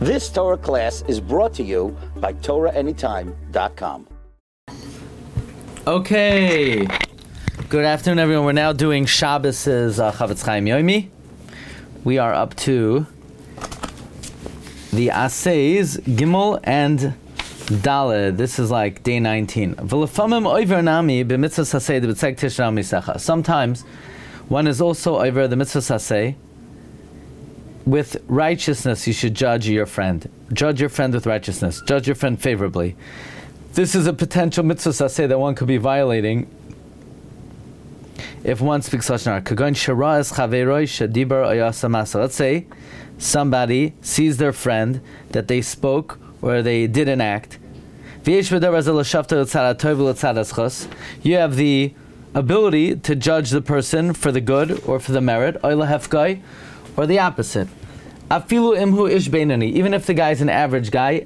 This Torah class is brought to you by TorahAnytime.com. Okay. Good afternoon, everyone. We're now doing Shabbos' Chavetz Chaim Yomi. We are up to the Aseis, Gimel, and Daled. This is like day 19. Sometimes one is also over the mitzvah saseh. With righteousness, you should judge your friend. Judge your friend with righteousness. Judge your friend favorably. This is a potential mitzvah saseh that one could be violating if one speaks lashon hara. Let's say somebody sees their friend that they spoke or they did an act. You have the ability to judge the person for the good or for the merit, or the opposite. Even if the guy is an average guy,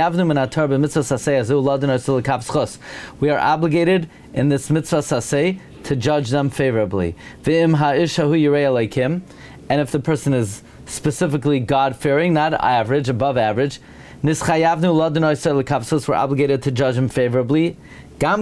we are obligated in this mitzvah saseh to judge them favorably. And if the person is specifically God-fearing, not average, above average, we're obligated to judge him favorably. Even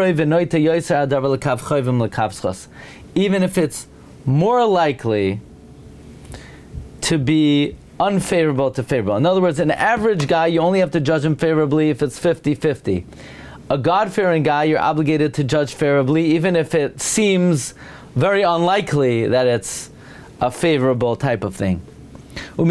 if it's more likely to be unfavorable to favorable. In other words, an average guy, you only have to judge him favorably if it's 50-50. A God-fearing guy, you're obligated to judge favorably, even if it seems very unlikely that it's a favorable type of thing. One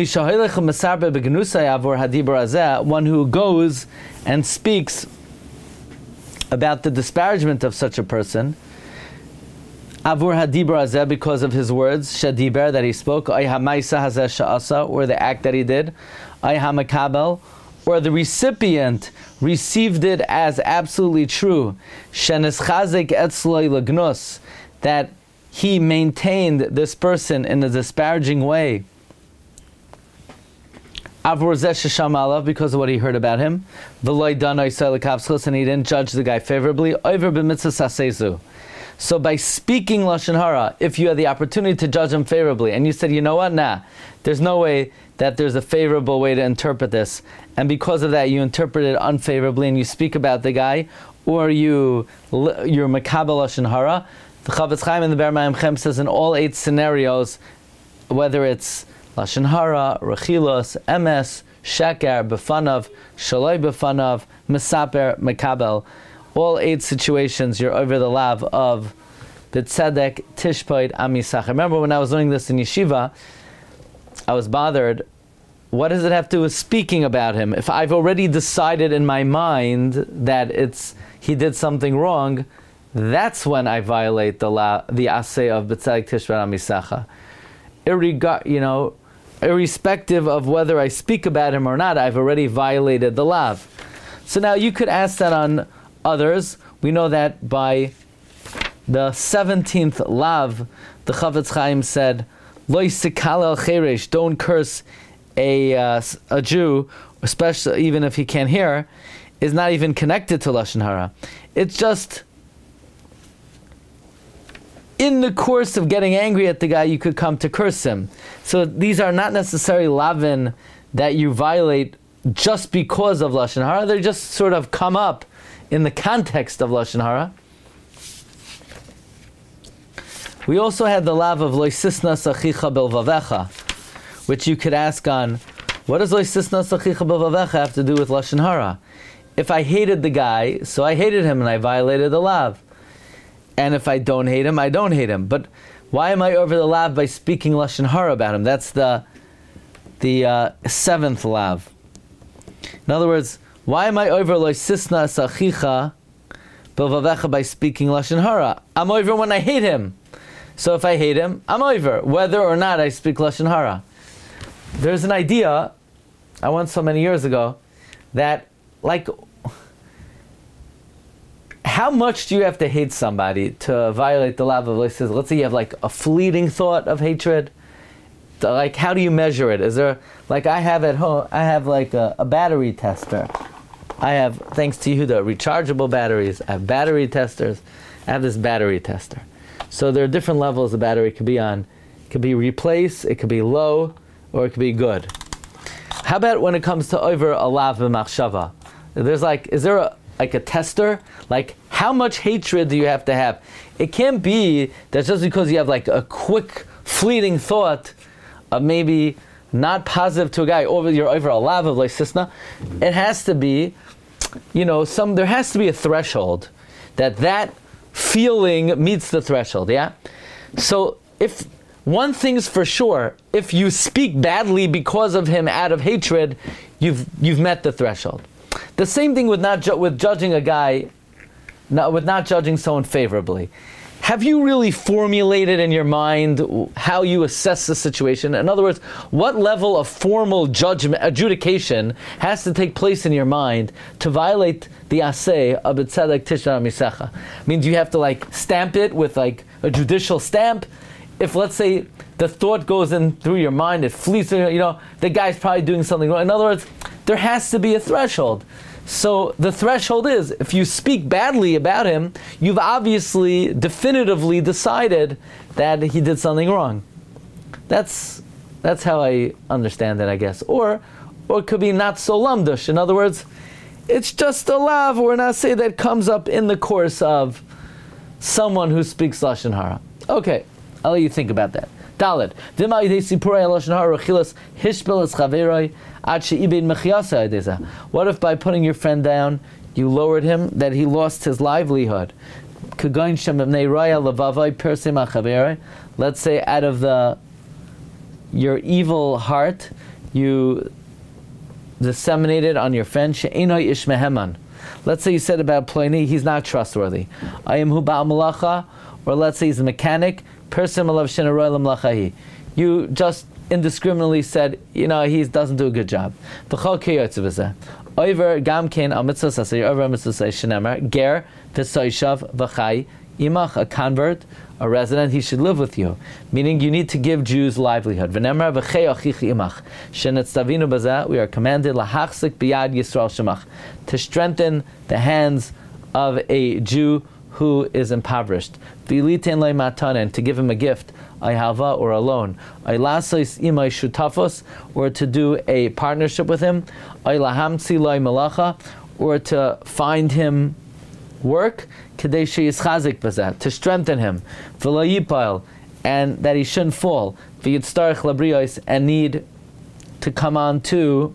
who goes and speaks about the disparagement of such a person, avur hadibur hazeh, because of his words, shadiber, that he spoke, ay hamaisa hazeh sha'asa, or the act that he did, ay hamakabel, or the recipient received it as absolutely true, sheneschazek etzloi lagnus, that he maintained this person in a disparaging way, avur zeh shesham alav, because of what he heard about him, v'loi danai selekavschus, and he didn't judge the guy favorably, over b'mitzvah sasezu. So by speaking lashon hara, if you had the opportunity to judge him favorably, and you said, you know what, there's no way that there's a favorable way to interpret this, and because of that you interpret it unfavorably, and you speak about the guy, or you're makabel lashon hara, the Chavetz Chaim in the Be'er Mayim Chem says in all 8 scenarios, whether it's lashon hara, rechilos, emes, sheker, befanav, shaloi befanav, mesaper, makabel, all 8 situations, you're over the lav of b'tzedek, tishpoid, amisach. I remember when I was learning this in yeshiva, I was bothered. What does it have to do with speaking about him? If I've already decided in my mind that he did something wrong, that's when I violate the aseh of b'tzedek, tishpoid, amisacha. Irrespective of whether I speak about him or not, I've already violated the lav. So now you could ask that on others. We know that by the 17th lav, the Chavetz Chaim said, "Lo yisikal el cheresh," don't curse a Jew, especially even if he can't hear, is not even connected to lashon hara. It's just in the course of getting angry at the guy, you could come to curse him. So these are not necessarily lavin that you violate just because of lashon hara. They just sort of come up in the context of lashon hara. We also had the lav of loisisnas achicha belvavecha, which you could ask on, what does loisisnas achicha belvavecha have to do with lashon hara? If I hated the guy, so I hated him and I violated the lav. And if I don't hate him, I don't hate him. But why am I over the lav by speaking lashon hara about him? That's the 7th lav. In other words, why am I over loisisna sachicha belvavecha by speaking lashon hara? I'm over when I hate him. So if I hate him, I'm over, whether or not I speak lashon hara. There's an idea I once saw many years ago that, how much do you have to hate somebody to violate the lav of loisisna? Let's say you have a fleeting thought of hatred. How do you measure it? Is there, I have at home, I have a battery tester. I have, thanks to Yehuda, rechargeable batteries. I have battery testers. I have this battery tester. So there are different levels the battery could be on. It could be replace, it could be low, or it could be good. How about when it comes to over alav v'machshava? Is there a tester? Like, how much hatred do you have to have? It can't be that just because you have like a quick, fleeting thought of maybe not positive to a guy you're over alav of leisisna. It has to be, there has to be a threshold that feeling meets the threshold. Yeah. So if one thing's for sure, if you speak badly because of him out of hatred, you've met the threshold. The same thing with judging a guy, with not judging someone favorably. Have you really formulated in your mind how you assess the situation? In other words, what level of formal adjudication has to take place in your mind to violate the aseh of B'tzedek Tishnar Misecha? I mean, do you have to stamp it with a judicial stamp? If, let's say, the thought goes in through your mind, it flees, the guy's probably doing something wrong. In other words, there has to be a threshold. So the threshold is, if you speak badly about him, you've obviously definitively decided that he did something wrong. That's how I understand it, I guess. Or it could be not so lamdush. In other words, it's just a lav or an aseh that comes up in the course of someone who speaks lashon hara. Okay, I'll let you think about that. Daled. What if by putting your friend down, you lowered him, that he lost his livelihood? Let's say out of your evil heart, you disseminated on your friend, let's say you said about Pliny, he's not trustworthy. Or let's say he's a mechanic, you just indiscriminately said, he doesn't do a good job. A convert, a resident, he should live with you. Meaning you need to give Jews livelihood. We are commanded to strengthen the hands of a Jew who is impoverished. And to give him a gift, or a loan, or to do a partnership with him, or to find him work, to strengthen him, and that he shouldn't fall, and need to come on to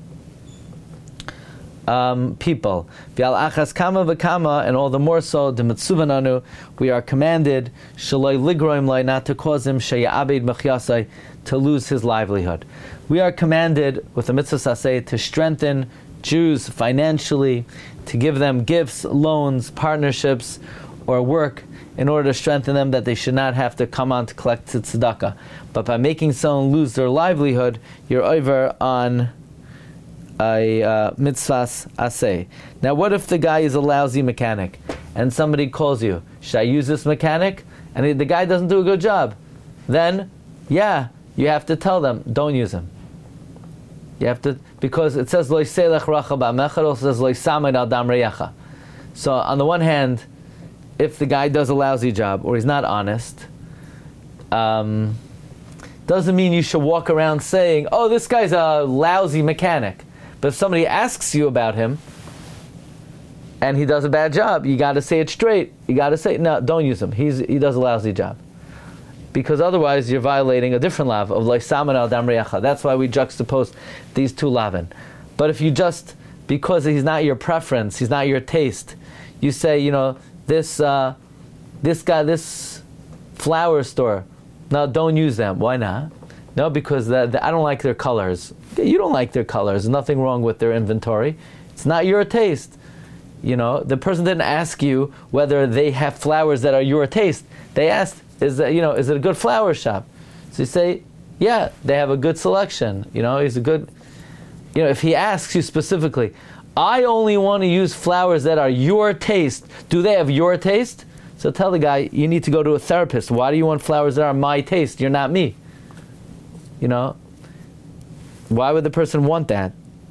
people. And all the more so, we are commanded not to cause him to lose his livelihood. We are commanded with the mitzvah saseh to strengthen Jews financially, to give them gifts, loans, partnerships, or work in order to strengthen them, that they should not have to come on to collect tzedakah. But by making someone lose their livelihood, you're over on a mitzvahs aseh. Now, what if the guy is a lousy mechanic and somebody calls you, should I use this mechanic? And the guy doesn't do a good job. Then, you have to tell them, don't use him. You have to, because it says, Lo yselech racha ba'mecha, it also says, Lo yisamed al dam reyecha. So, on the one hand, if the guy does a lousy job, or he's not honest, doesn't mean you should walk around saying, oh, this guy's a lousy mechanic. But if somebody asks you about him, and he does a bad job, you got to say it straight. You got to say, no, don't use him. He does a lousy job. Because otherwise you're violating a different lav of Leisaman al Dam Reyacha. That's why we juxtapose these two lavin. But if you just, because he's not your preference, he's not your taste, you say, this guy, this flower store, no, don't use them. Why not? No, because I don't like their colors. You don't like their colors. There's nothing wrong with their inventory. It's not your taste. The person didn't ask you whether they have flowers that are your taste. They asked, is it a good flower shop? So you say, yeah, they have a good selection. He's a good, if he asks you specifically, I only want to use flowers that are your taste. Do they have your taste? So tell the guy, you need to go to a therapist. Why do you want flowers that are my taste? You're not me. Why would the person want that?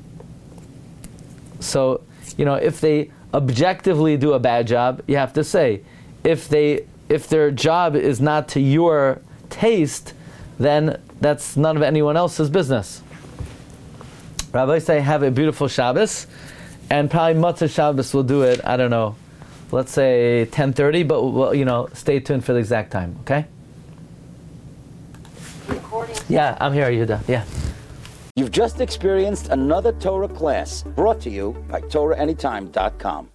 So, if they objectively do a bad job, you have to say, if their job is not to your taste, then that's none of anyone else's business. Rabbi say have a beautiful Shabbos, and probably Matzah Shabbos will do it, I don't know, let's say 10:30, but we'll, stay tuned for the exact time, okay? Recording. Yeah, I'm here, Yehuda, yeah. You've just experienced another Torah class brought to you by TorahAnytime.com.